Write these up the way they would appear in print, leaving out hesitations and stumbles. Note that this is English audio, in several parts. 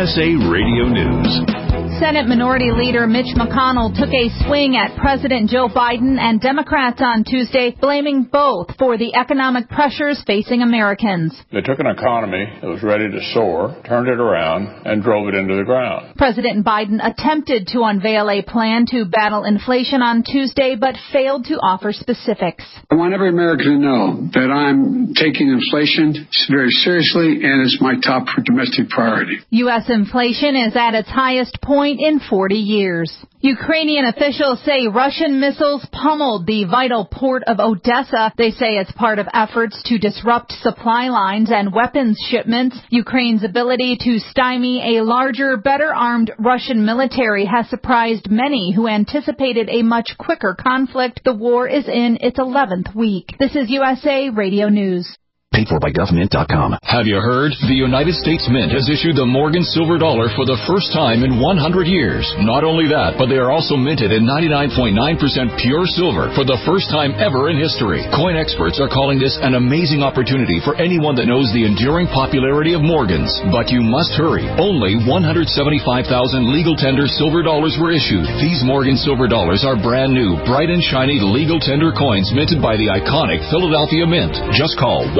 USA Radio News. Senate Minority Leader Mitch McConnell took a swing at President Joe Biden and Democrats on Tuesday, blaming both for the economic pressures facing Americans. They took an economy that was ready to soar, turned it around, and drove it into the ground. President Biden attempted to unveil a plan to battle inflation on Tuesday, but failed to offer specifics. I want every American to know that I'm taking inflation very seriously, and it's my top domestic priority. U.S. inflation is at its highest point in 40 years. Ukrainian officials say Russian missiles pummeled the vital port of Odessa. They say it's part of efforts to disrupt supply lines and weapons shipments. Ukraine's ability to stymie a larger, better-armed Russian military has surprised many who anticipated a much quicker conflict. The war is in its 11th week. This is USA Radio News. Paid for by GovMint.com. Have you heard? The United States Mint has issued the Morgan Silver Dollar for the first time in 100 years. Not only that, but they are also minted in 99.9% pure silver for the first time ever in history. Coin experts are calling this an amazing opportunity for anyone that knows the enduring popularity of Morgans. But you must hurry. Only 175,000 legal tender silver dollars were issued. These Morgan Silver Dollars are brand new, bright and shiny legal tender coins minted by the iconic Philadelphia Mint. Just call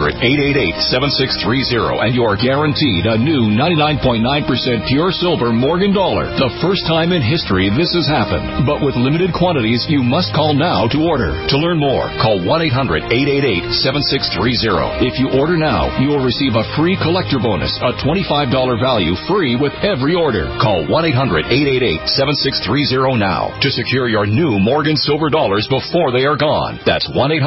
1-800-888-7630 and you're guaranteed a new 99.9% pure silver Morgan dollar. The first time in history this has happened. But with limited quantities, you must call now to order. To learn more, call 1-800-888-7630. If you order now, you will receive a free collector bonus, a $25 value free with every order. Call 1-800-888-7630 now to secure your new Morgan Silver Dollars before they are gone. That's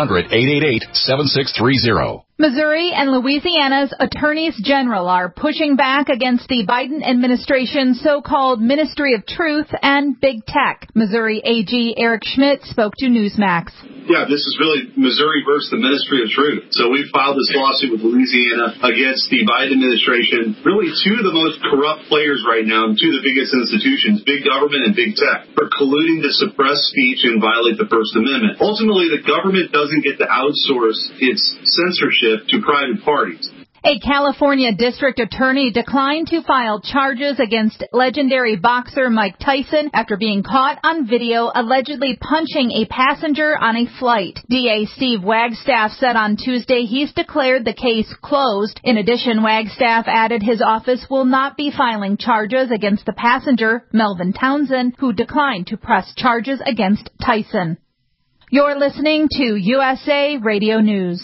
1-800-888-7630. Missouri and Louisiana's attorneys general are pushing back against the Biden administration's so-called Ministry of Truth and Big Tech. Missouri AG Eric Schmidt spoke to Newsmax. Yeah, this is really Missouri versus the Ministry of Truth. So we filed this lawsuit with Louisiana against the Biden administration, really two of the most corrupt players right now, and two of the biggest institutions, big government and big tech, for colluding to suppress speech and violate the First Amendment. Ultimately, the government doesn't get to outsource its censorship to private parties. A California district attorney declined to file charges against legendary boxer Mike Tyson after being caught on video allegedly punching a passenger on a flight. DA Steve Wagstaff said on Tuesday he's declared the case closed. In addition, Wagstaff added his office will not be filing charges against the passenger, Melvin Townsend, who declined to press charges against Tyson. You're listening to USA Radio News.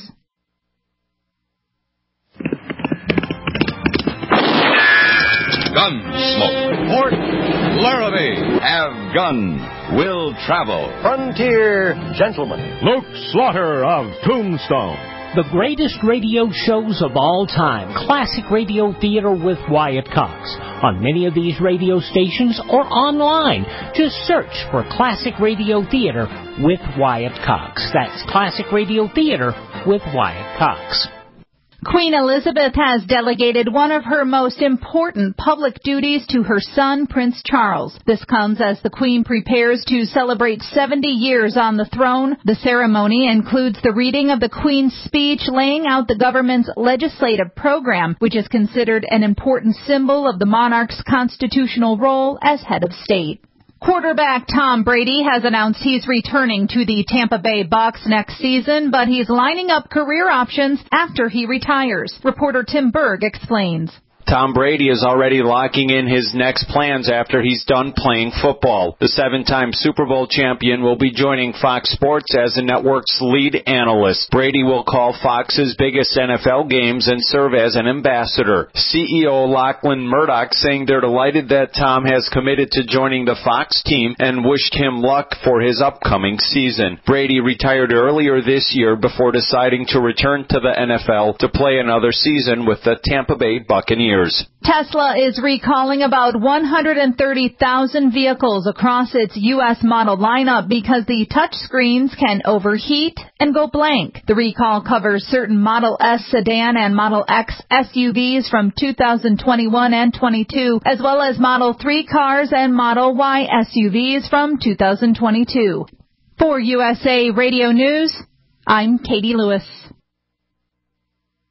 Gunsmoke. Fort Laramie. Have gun. Will travel. Frontier Gentleman. Luke Slaughter of Tombstone. The greatest radio shows of all time. Classic Radio Theater with Wyatt Cox. On many of these radio stations or online. Just search for Classic Radio Theater with Wyatt Cox. That's Classic Radio Theater with Wyatt Cox. Queen Elizabeth has delegated one of her most important public duties to her son, Prince Charles. This comes as the Queen prepares to celebrate 70 years on the throne. The ceremony includes the reading of the Queen's speech laying out the government's legislative program, which is considered an important symbol of the monarch's constitutional role as head of state. Quarterback Tom Brady has announced he's returning to the Tampa Bay Bucs next season, but he's lining up career options after he retires. Reporter Tim Berg explains. Tom Brady is already locking in his next plans after he's done playing football. The 7-time Super Bowl champion will be joining Fox Sports as the network's lead analyst. Brady will call Fox's biggest NFL games and serve as an ambassador. CEO Lachlan Murdoch saying they're delighted that Tom has committed to joining the Fox team and wished him luck for his upcoming season. Brady retired earlier this year before deciding to return to the NFL to play another season with the Tampa Bay Buccaneers. Tesla is recalling about 130,000 vehicles across its U.S. model lineup because the touch screens can overheat and go blank. The recall covers certain Model S sedan and Model X SUVs from 2021 and 22, as well as Model 3 cars and Model Y SUVs from 2022. For USA Radio News, I'm Katie Lewis.